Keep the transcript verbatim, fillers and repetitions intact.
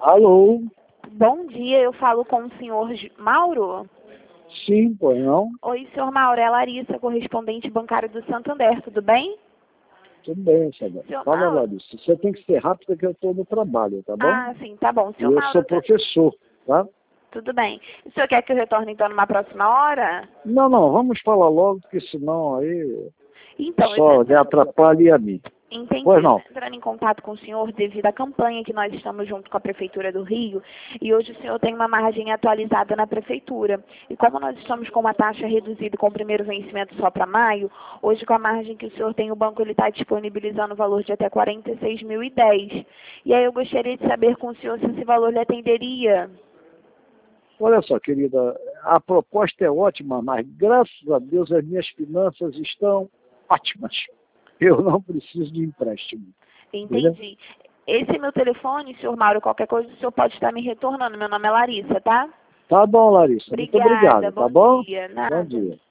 Alô? Bom dia, eu falo com o senhor J- Mauro? Sim, pois não? Oi, senhor Mauro, é a Larissa, correspondente bancário do Santander, tudo bem? Tudo bem, Sabe? Senhor Fala, Mauro? Larissa. Você tem que ser rápido porque eu estou no trabalho, tá bom? Ah, sim, tá bom. E Senhor eu sou Mauro, tá- professor, tá? tudo bem. O senhor quer que eu retorne então numa próxima hora? Não, não, vamos falar logo, porque senão aí Então, eu só estou me atrapalha a mim. entendi. Pois Eu não. estou entrando em contato com o senhor devido à campanha que nós estamos junto com a Prefeitura do Rio e hoje o senhor tem uma margem atualizada na Prefeitura. E como nós estamos com uma taxa reduzida com o primeiro vencimento só para maio, hoje com a margem que o senhor tem, o banco ele está disponibilizando o valor de até quarenta e seis mil e dez. E aí eu gostaria de saber com o senhor se esse valor lhe atenderia. Olha só, querida, a proposta é ótima, mas graças a Deus as minhas finanças estão ótimas. Eu não preciso de empréstimo. Entendi. Esse é meu telefone, senhor Mauro. Qualquer coisa o senhor pode estar me retornando. Meu nome é Larissa, tá? Tá bom, Larissa. Muito Obrigada. obrigado, tá Bom bom? dia. Bom Nada. dia.